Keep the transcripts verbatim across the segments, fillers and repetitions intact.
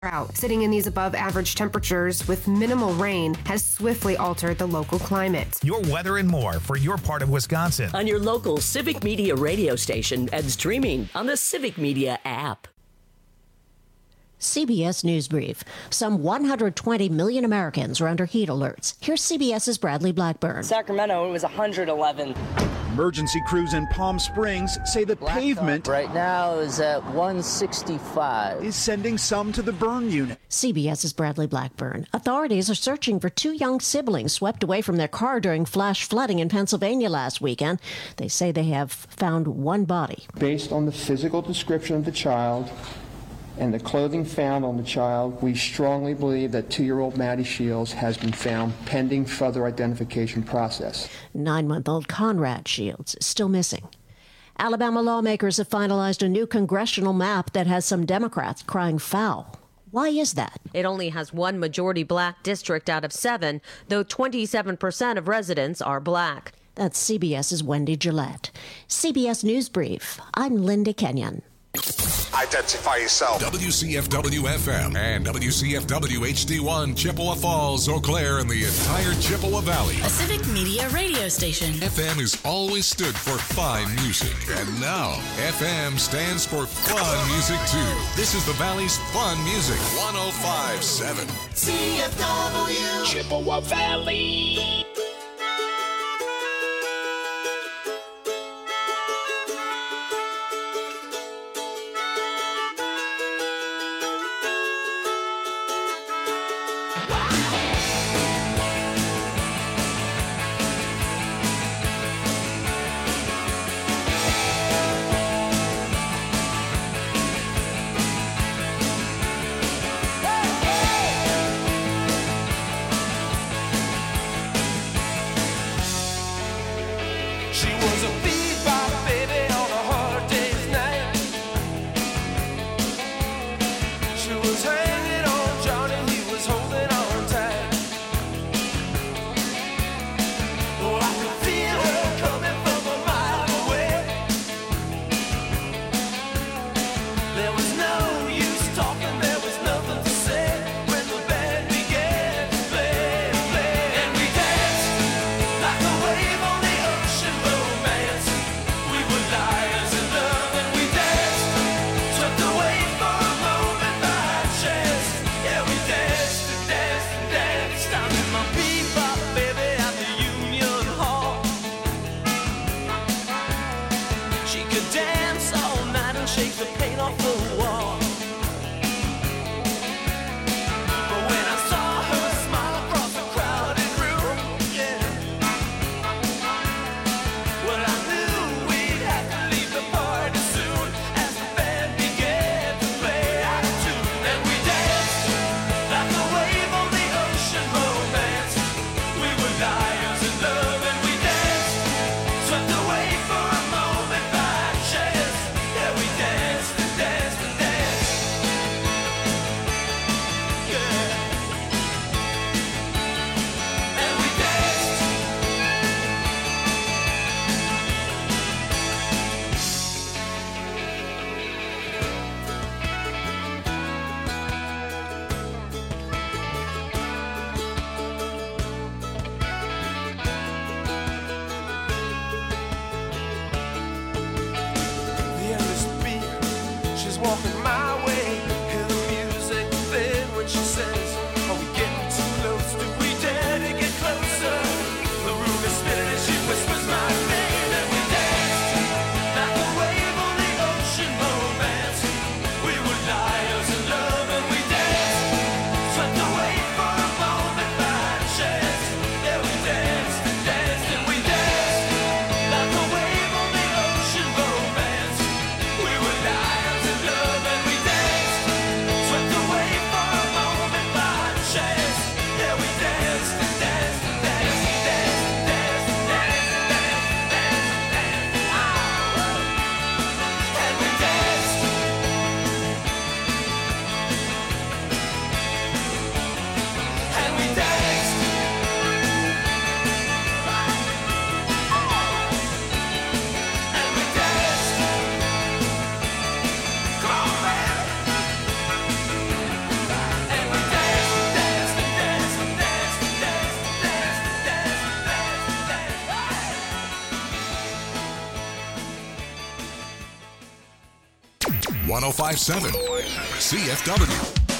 Drought, sitting in these above average temperatures with minimal rain, has swiftly altered the local climate. Your weather and more for your part of Wisconsin. On your local Civic Media radio station and streaming on the Civic Media app. C B S News Brief. Some one hundred twenty million Americans are under heat alerts. Here's CBS's Bradley Blackburn. Sacramento, it was one hundred eleven. Emergency crews in Palm Springs say the Blacktop pavement right now is at one sixty-five. Is sending some to the burn unit. CBS's Bradley Blackburn. Authorities are searching for two young siblings swept away from their car during flash flooding in Pennsylvania last weekend. They say they have found one body. Based on the physical description of the child and the clothing found on the child, we strongly believe that two-year-old Maddie Shields has been found pending further identification process. Nine-month-old Conrad Shields is still missing. Alabama lawmakers have finalized a new congressional map that has some Democrats crying foul. Why is that? It only has one majority black district out of seven, though twenty-seven percent of residents are black. That's CBS's Wendy Gillette. C B S News Brief. I'm Linda Kenyon. Identify yourself. W C F W F M and W C F W H D one, Chippewa Falls, Eau Claire, and the entire Chippewa Valley. A Civic Media radio station. F M has always stood for fine music. And now, F M stands for fun music, too. This is the Valley's fun music. one oh five point seven. C F W. Chippewa Valley. Liars in love, and we danced, tucked away for a moment by chance. one oh five point seven C F W.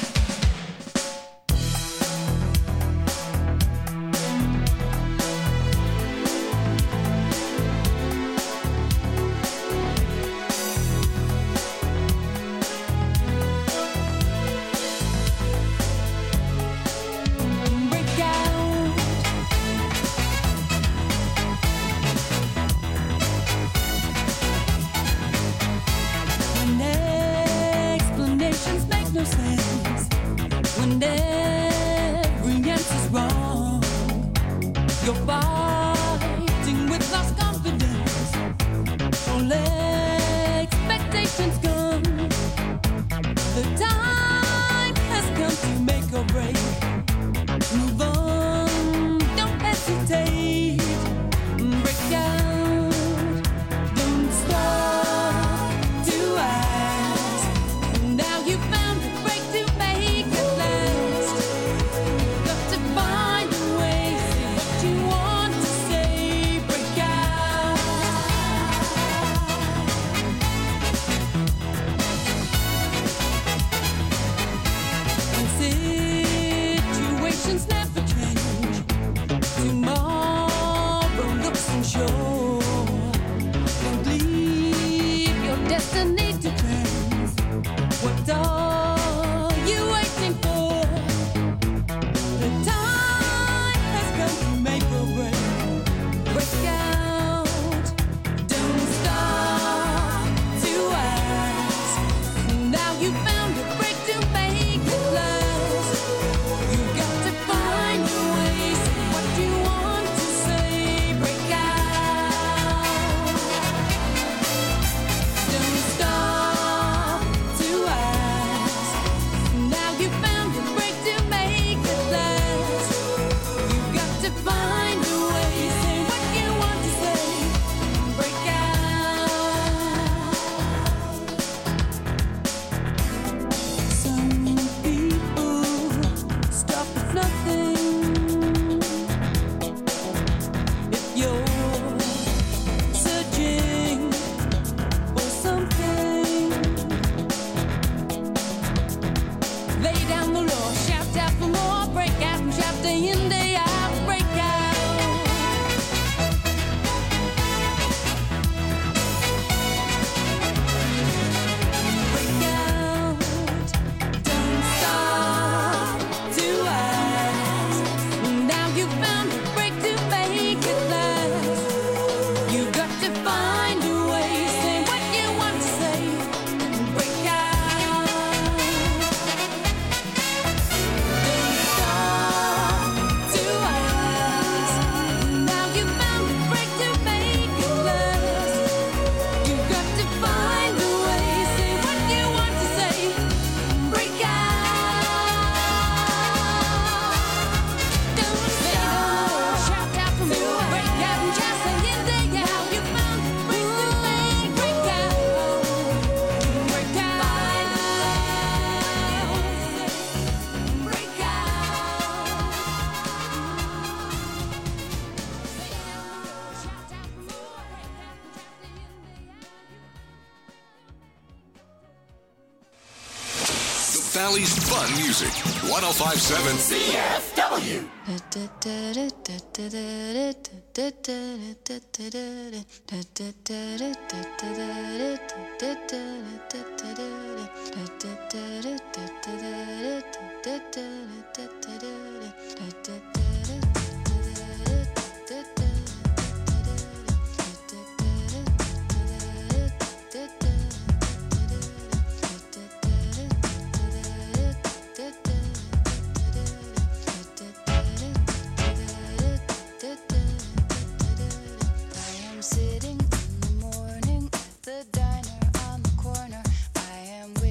Valley's fun music. one oh five point seven C F W.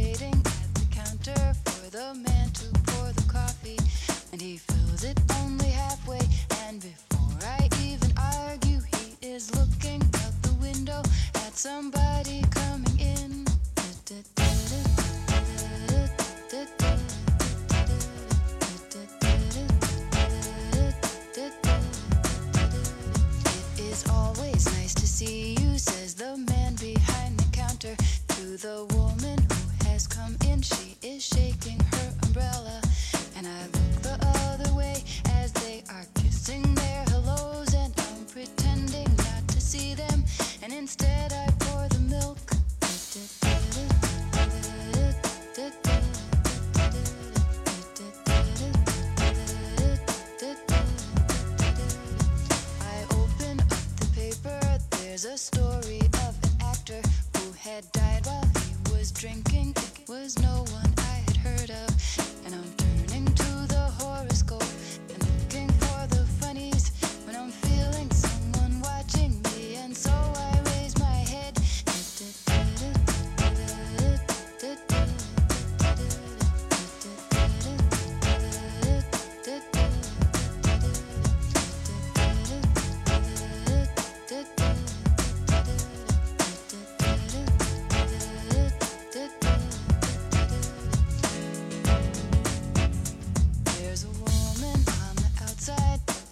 The man to pour the coffee, and he fills it only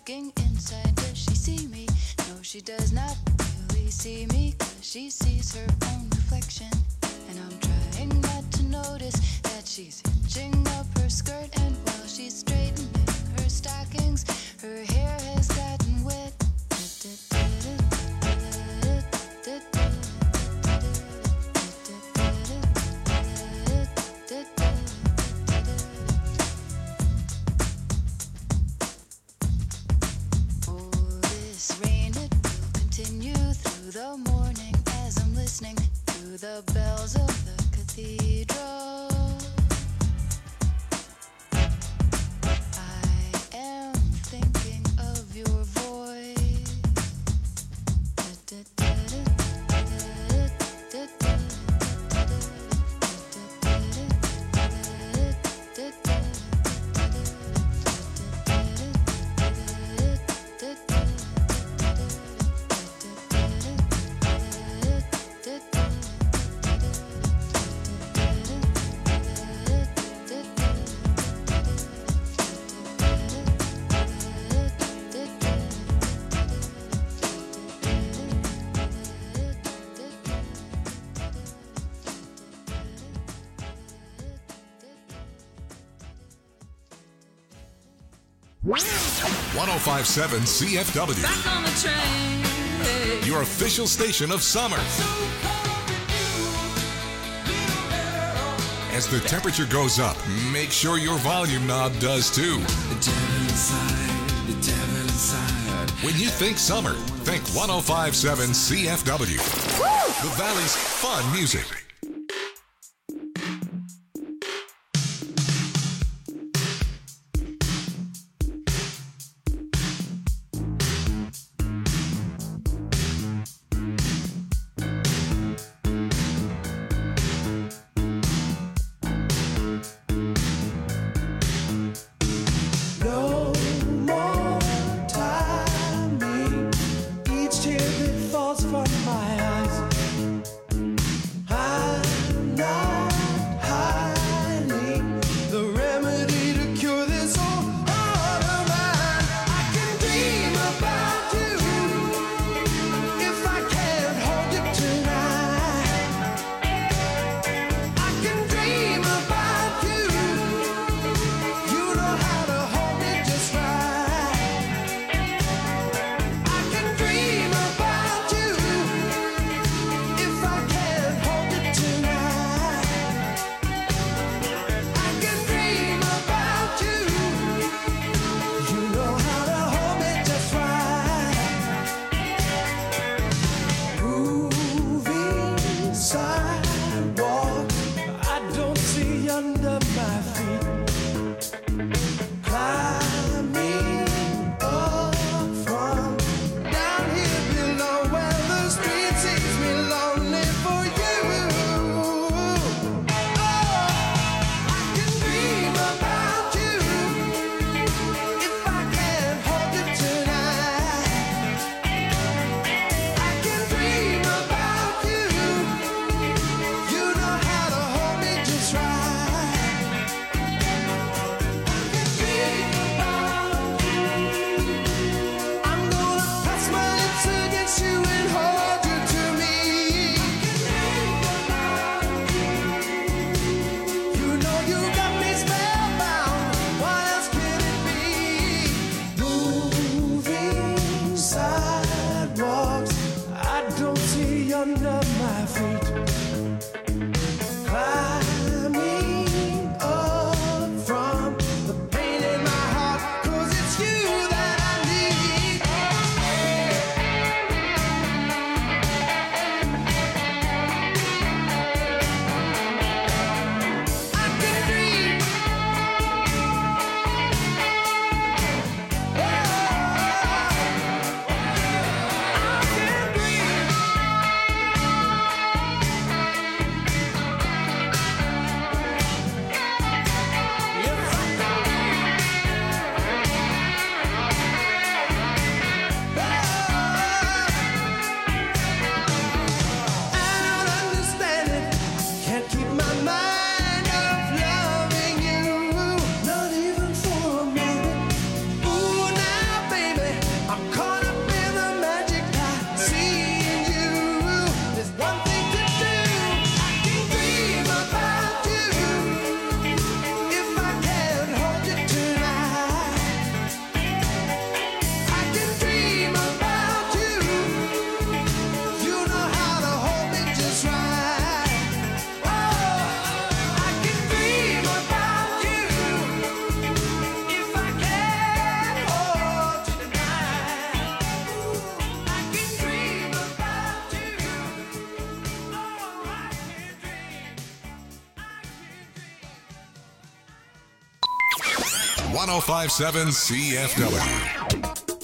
looking inside. Does she see me? No, she does not really see me, 'cause she sees her own reflection. And I'm trying not to notice that she's hitching up her skirt, and while she's straightening her stockings, her hair has gotten wet. Oh, this rain, it will continue through the morning as I'm listening to the bells of the cathedral. I am thinking of your voice. one oh five point seven C F W. Back on the train. Your official station of summer. As the temperature goes up, make sure your volume knob does too. The devil inside, the devil inside. When you think summer, think one oh five point seven C F W. The Valley's fun music. Each tear that falls from my eyes, I one oh five point seven C F W.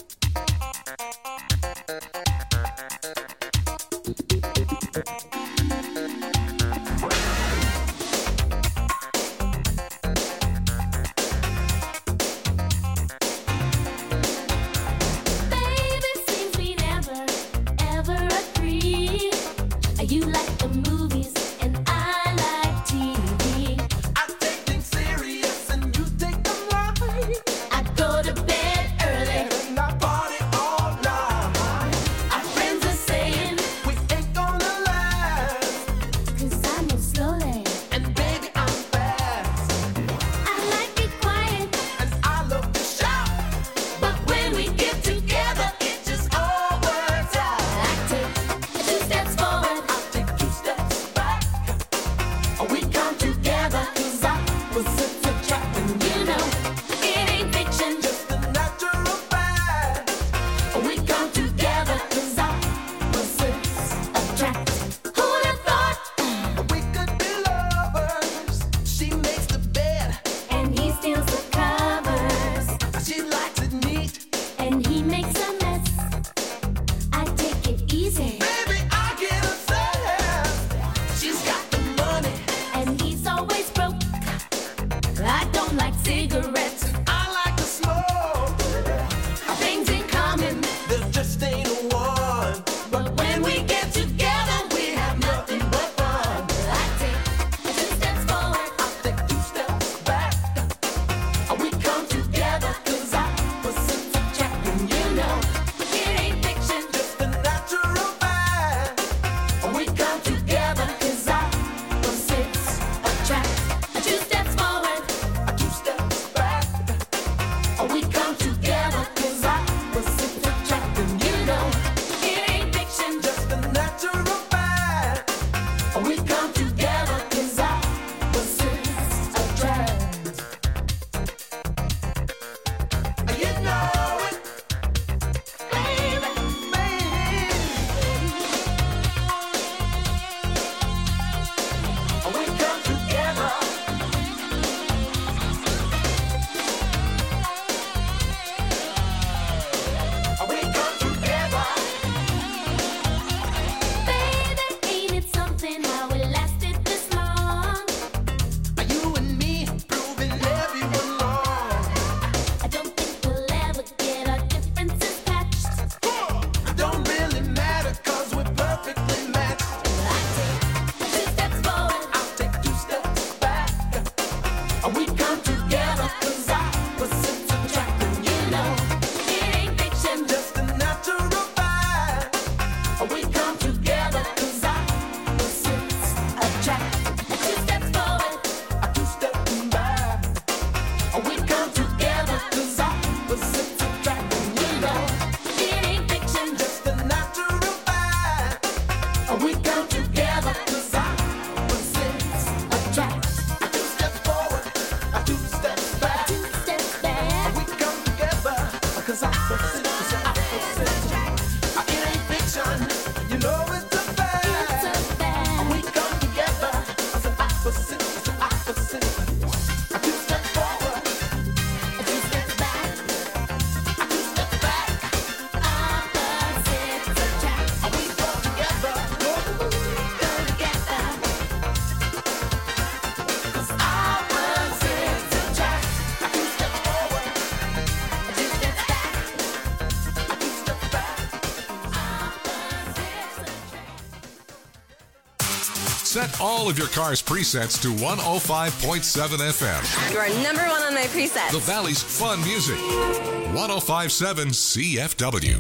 Set all of your car's presets to one oh five point seven F M. You are number one on my presets. The Valley's fun music. one oh five point seven C F W.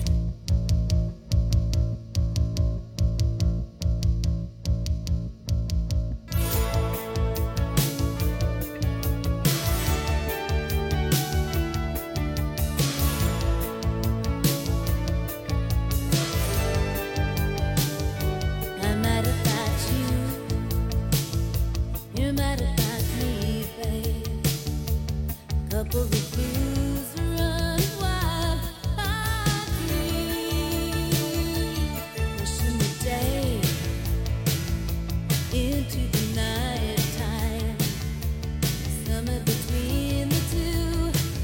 Into the night time, somewhere between the two.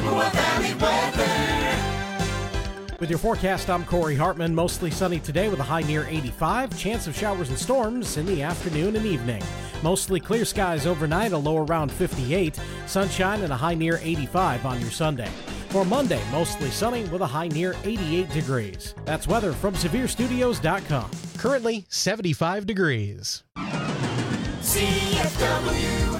Chippewa Valley weather. With your forecast, I'm Corey Hartman. Mostly sunny today with a high near eighty-five. Chance of showers and storms in the afternoon and evening. Mostly clear skies overnight, a low around fifty-eight. Sunshine and a high near eighty-five on your Sunday. For Monday, mostly sunny with a high near eighty-eight degrees. That's weather from Severe Studios dot com. Currently seventy-five degrees. C F W.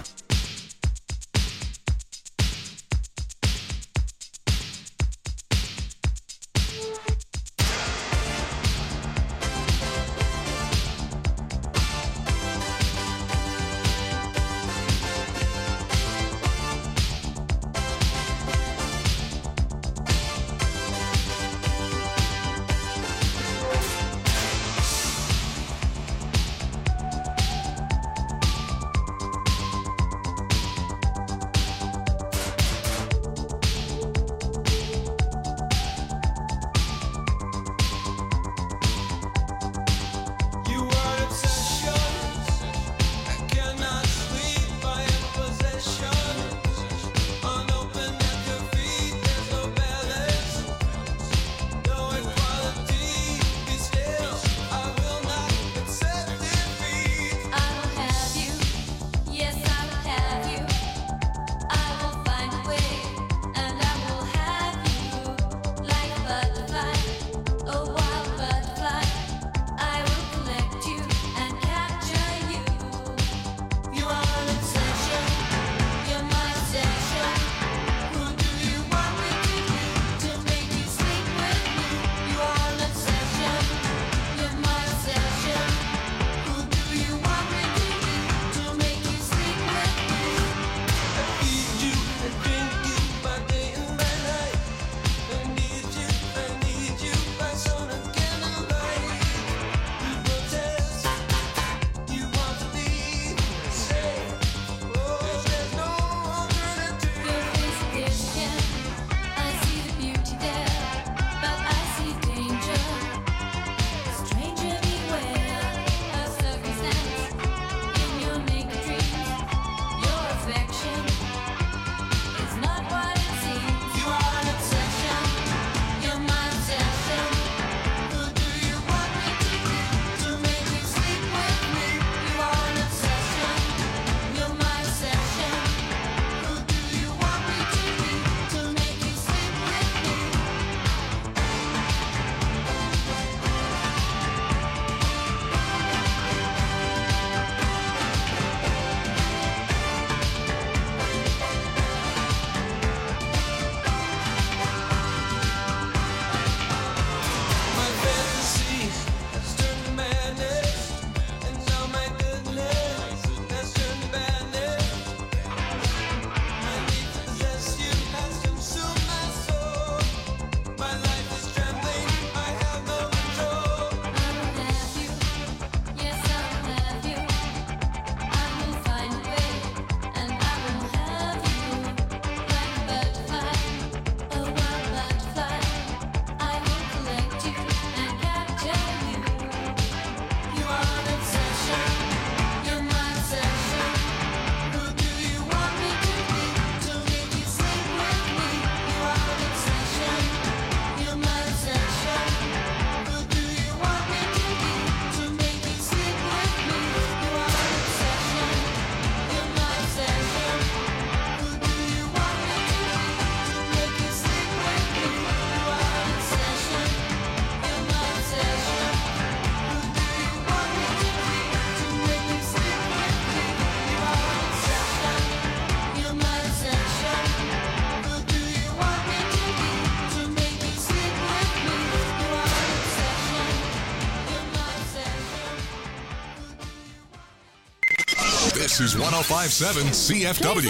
This is one oh five point seven C F W.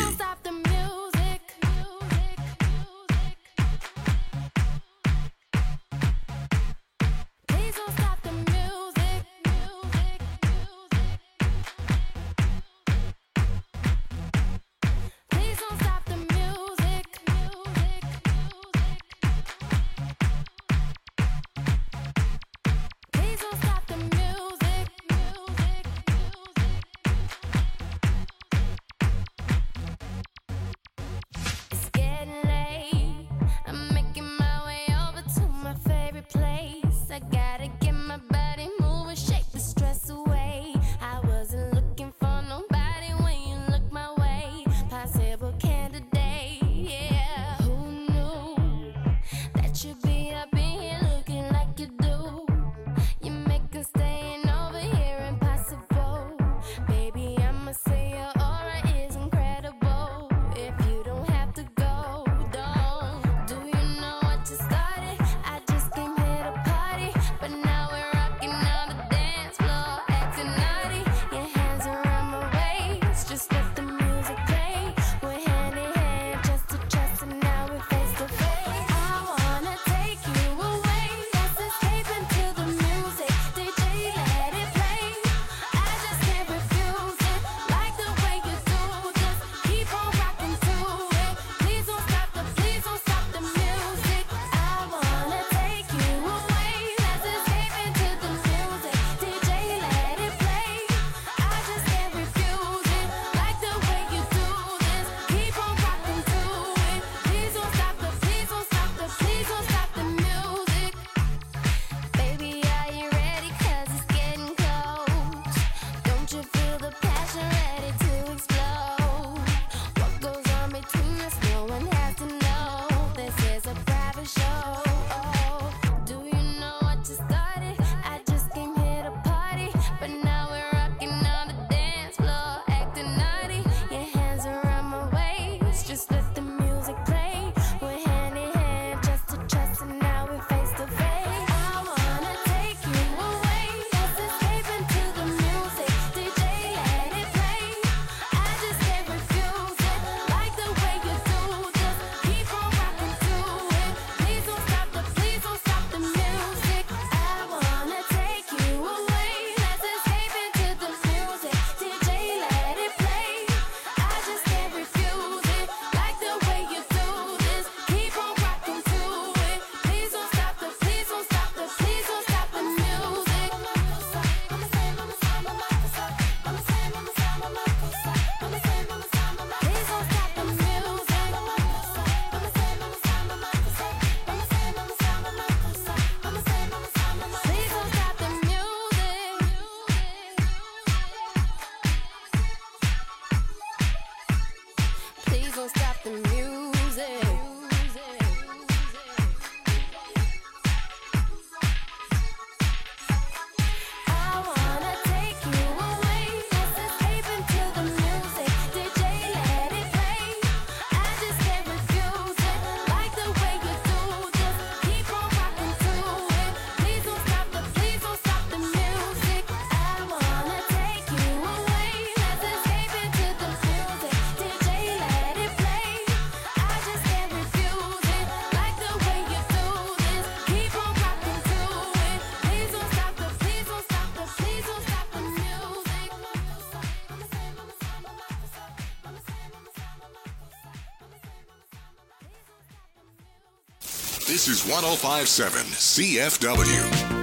This is one oh five point seven C F W.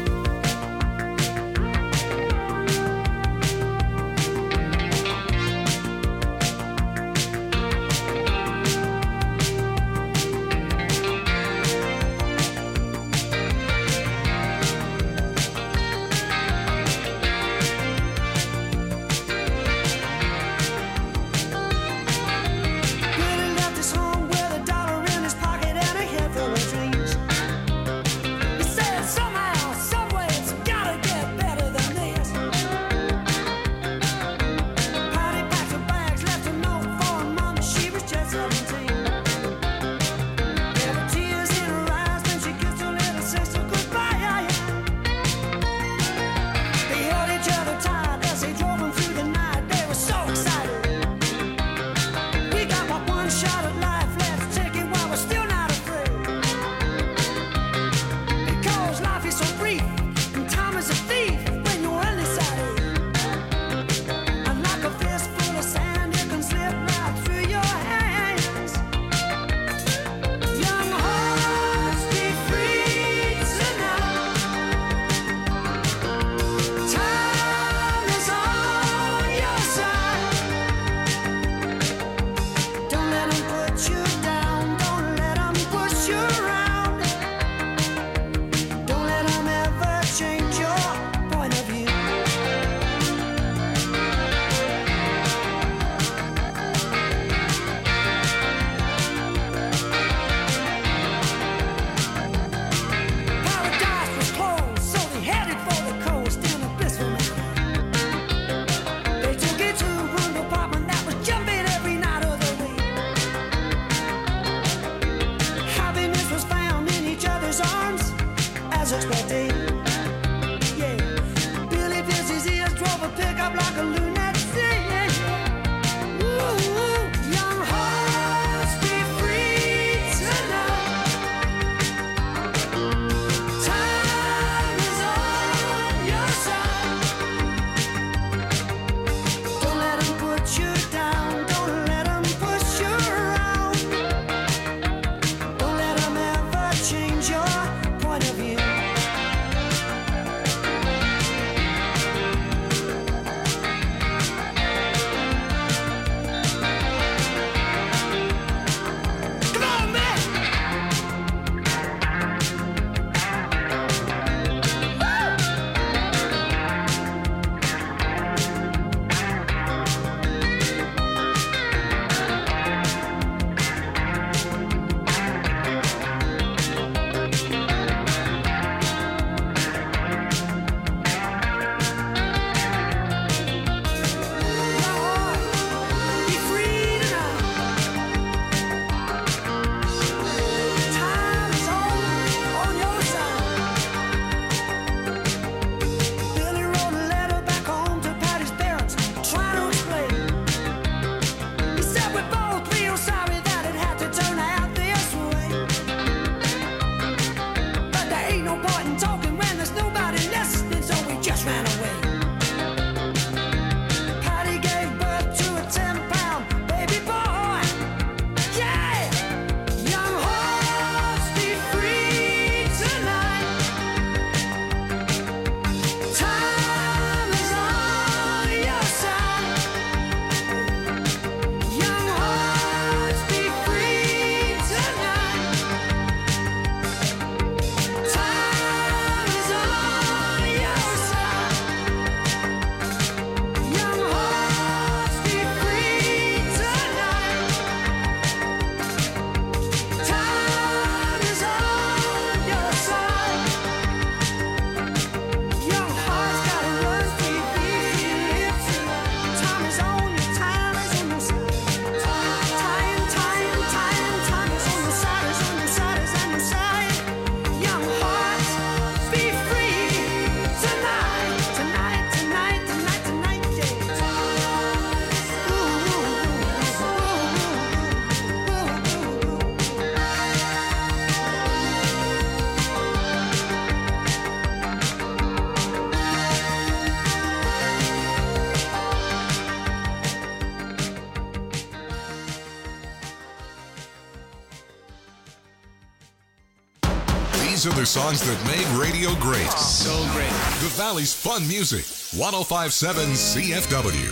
These are the songs that made radio great. So great. The Valley's Fun Music. one oh five point seven C F W.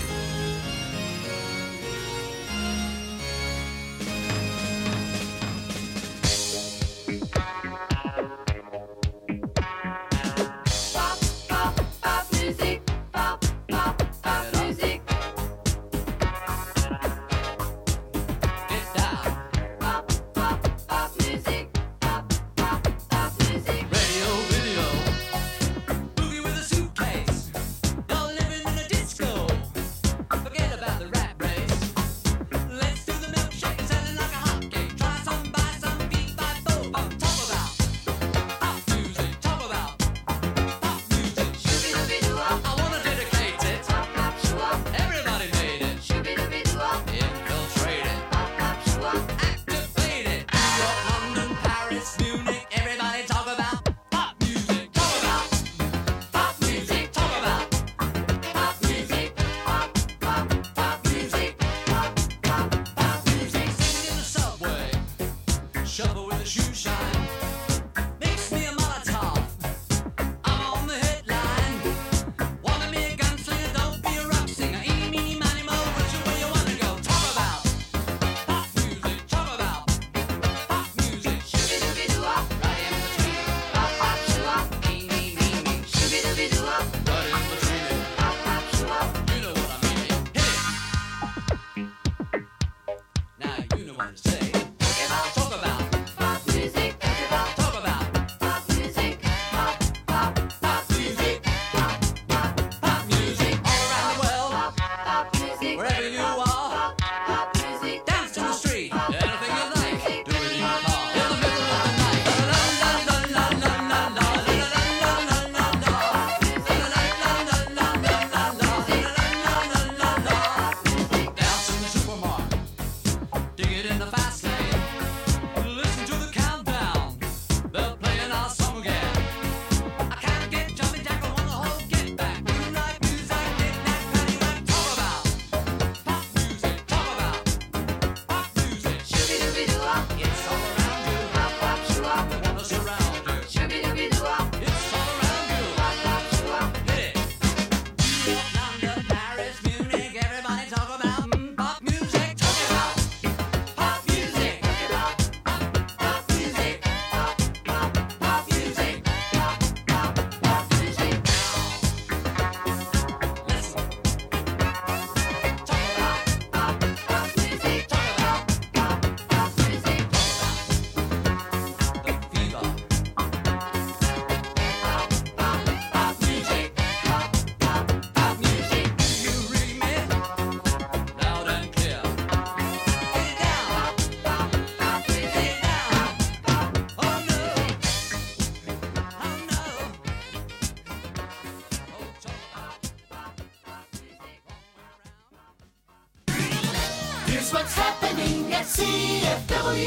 What's happening at C F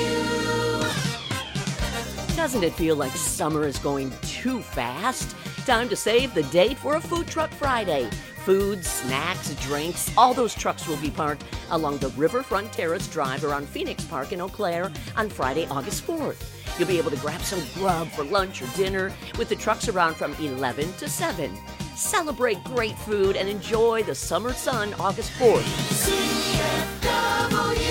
W? Doesn't it feel like summer is going too fast? Time to save the date for a Food Truck Friday. Food, snacks, drinks, all those trucks will be parked along the Riverfront Terrace Drive around Phoenix Park in Eau Claire on Friday, August fourth. You'll be able to grab some grub for lunch or dinner with the trucks around from eleven to seven. Celebrate great food and enjoy the summer sun August fourth. C F W.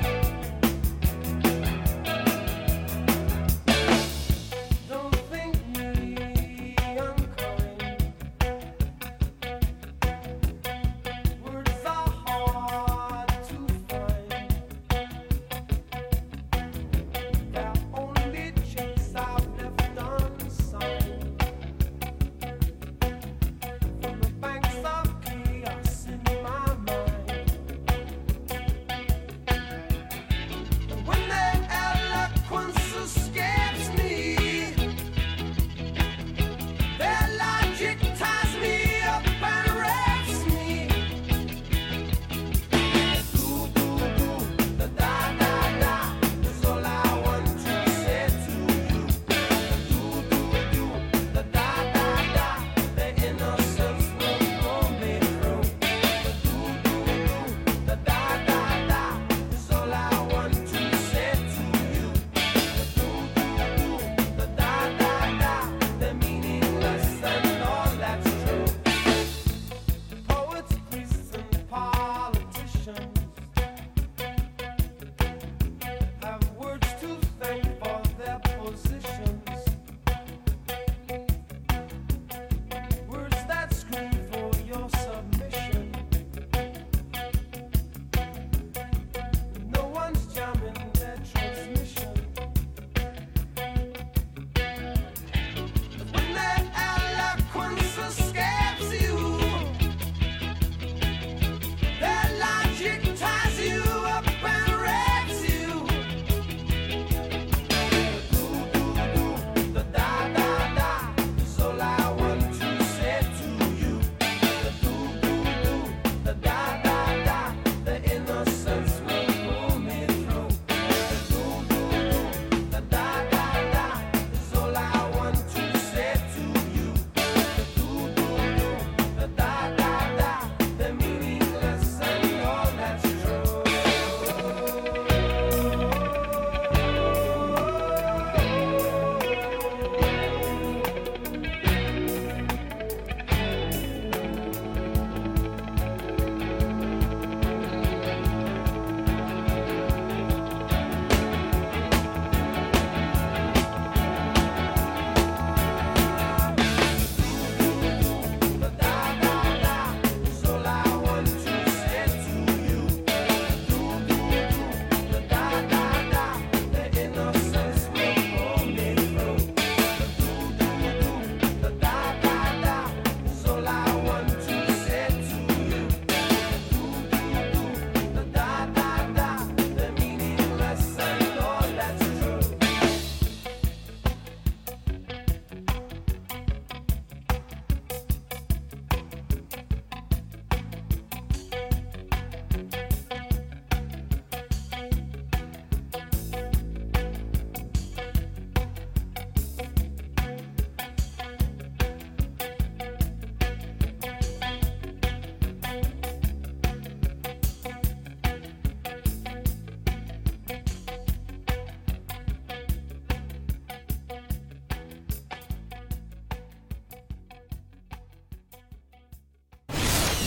Don't think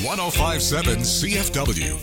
one oh five point seven C F W.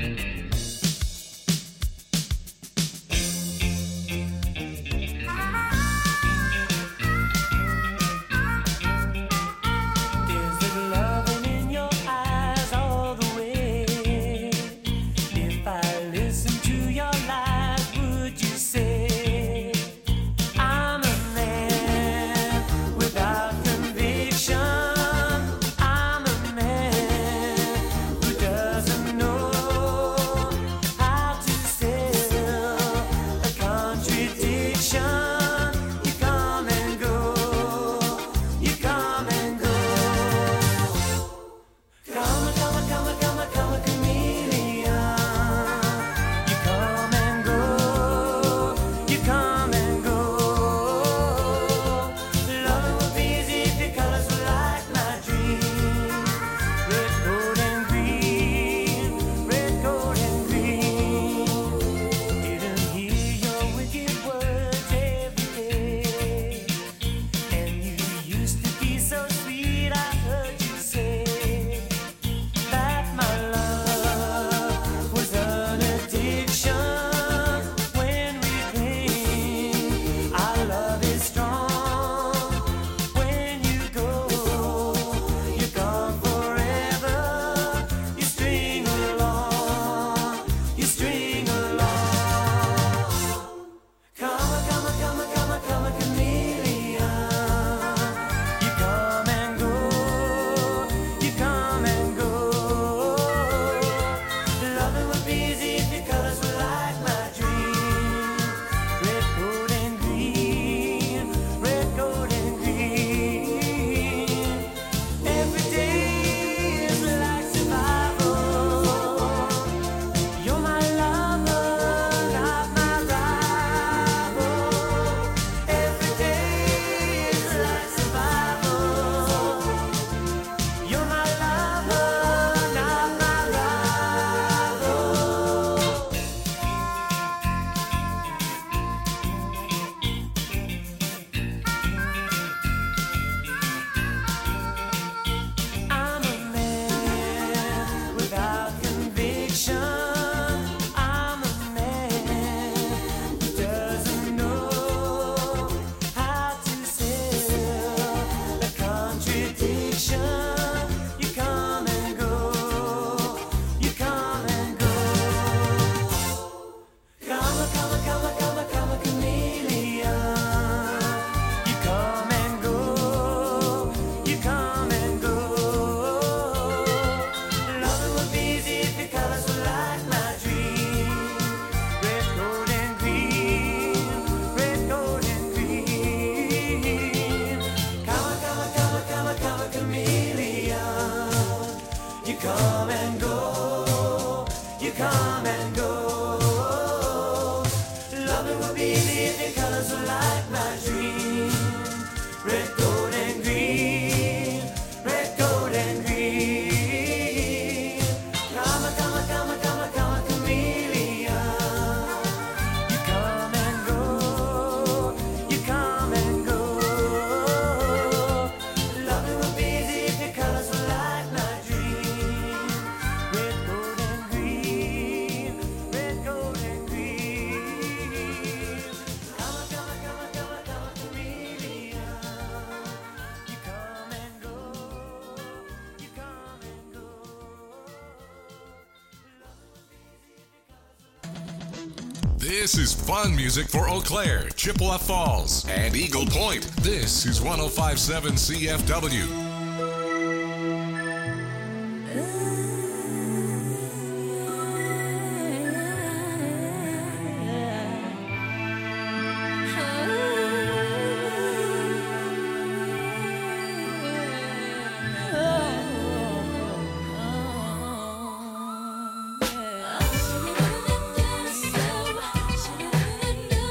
This is fun music for Eau Claire, Chippewa Falls, and Eagle Point. This is one oh five point seven C F W.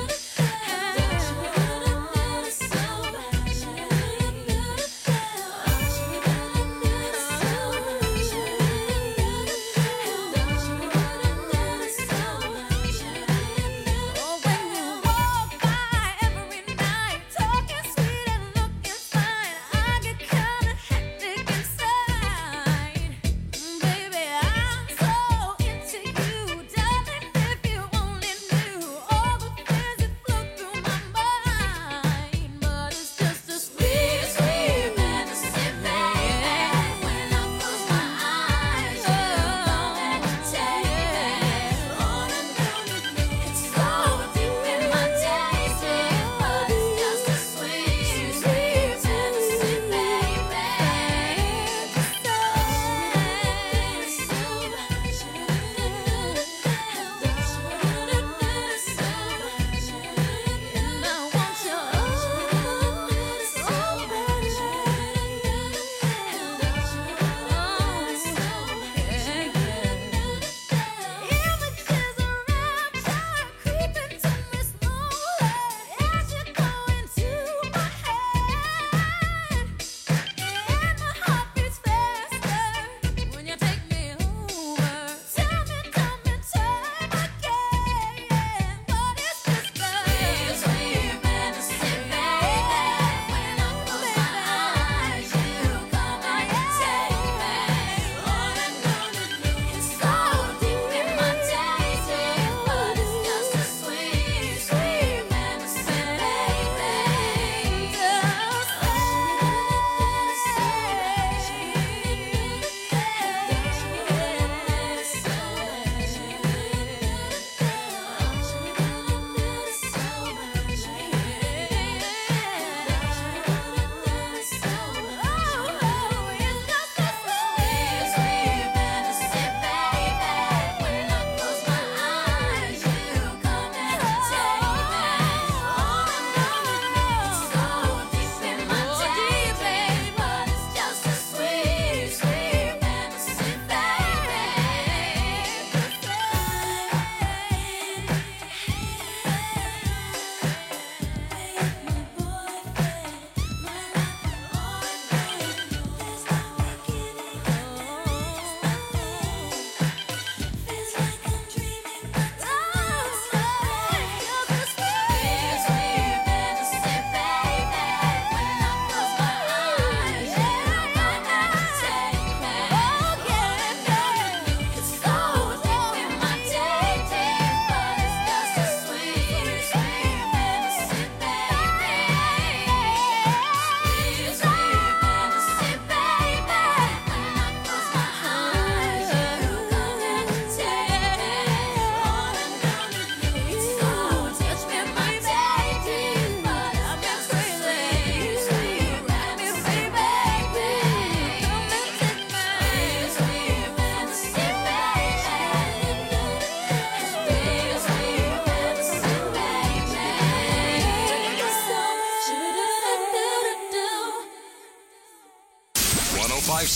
Oh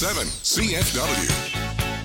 seven C F W.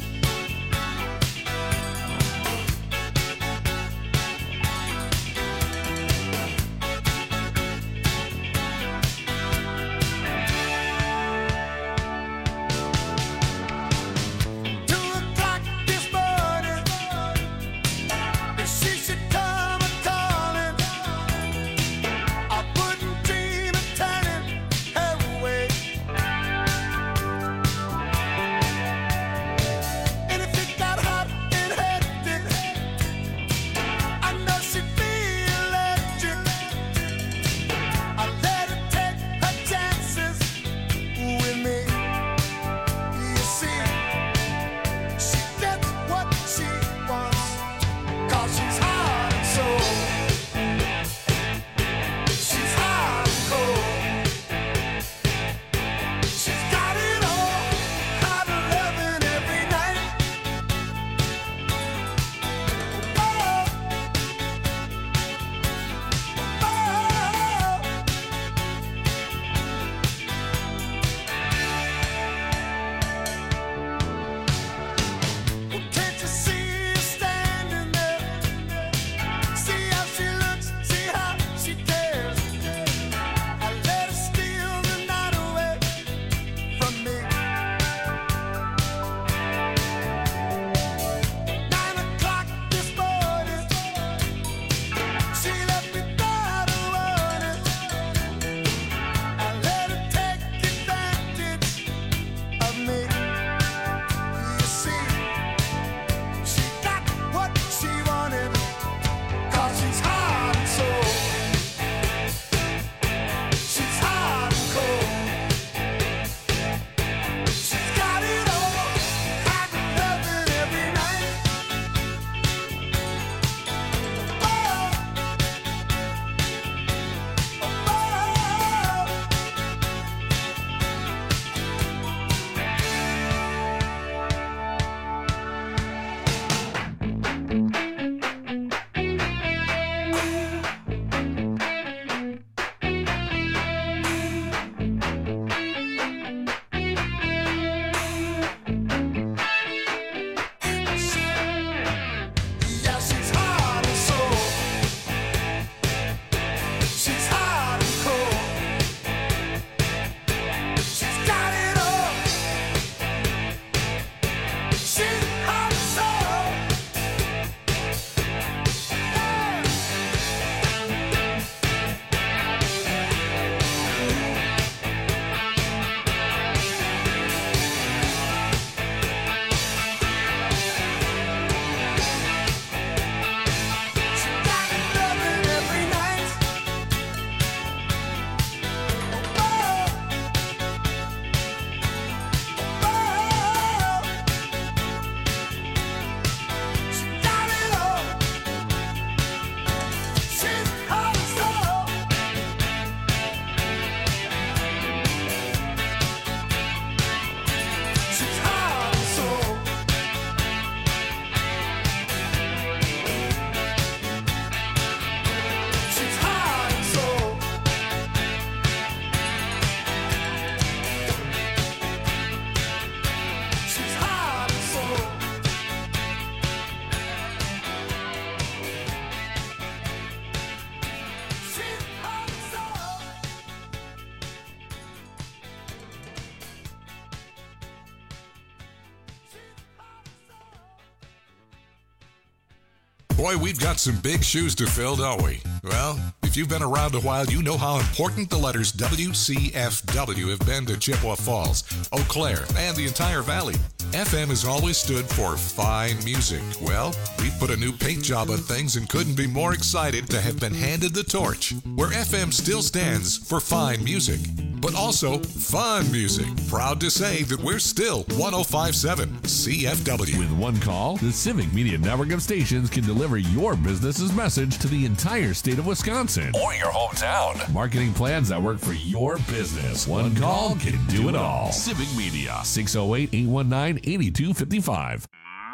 Boy, we've got some big shoes to fill, don't we? Well, if you've been around a while, you know how important the letters W C F W have been to Chippewa Falls, Eau Claire, and the entire valley. F M has always stood for fine music. Well, we've put a new paint job on things and couldn't be more excited to have been handed the torch, where F M still stands for fine music, but also fun music. Proud to say that we're still one oh five point seven C F W. With one call, the Civic Media Network of stations can deliver your business's message to the entire state of Wisconsin or your hometown. Marketing plans that work for your business. One call can do it all. Civic Media, six oh eight, eight one nine, eight two five five.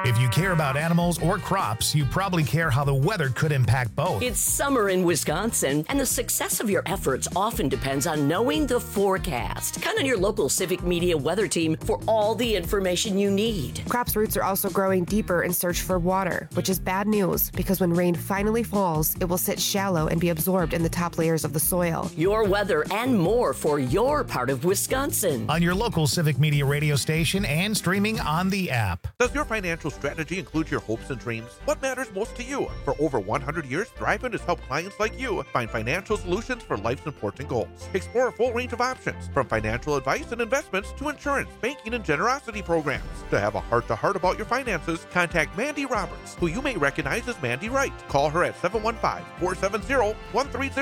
If you care about animals or crops, you probably care how the weather could impact both. It's summer in Wisconsin, and the success of your efforts often depends on knowing the forecast. Count on your local Civic Media weather team for all the information you need. Crops' roots are also growing deeper in search for water, which is bad news because when rain finally falls, it will sit shallow and be absorbed in the top layers of the soil. Your weather and more for your part of Wisconsin. On your local Civic Media radio station and streaming on the app. Does your financial strategy include your hopes and dreams? What matters most to you? For over one hundred years, Thrivent has helped clients like you find financial solutions for life's important goals. Explore a full range of options, from financial advice and investments to insurance, banking, and generosity programs. To have a heart-to-heart about your finances, contact Mandy Roberts, who you may recognize as Mandy Wright. Call her at seven one five, four seven zero, one three zero.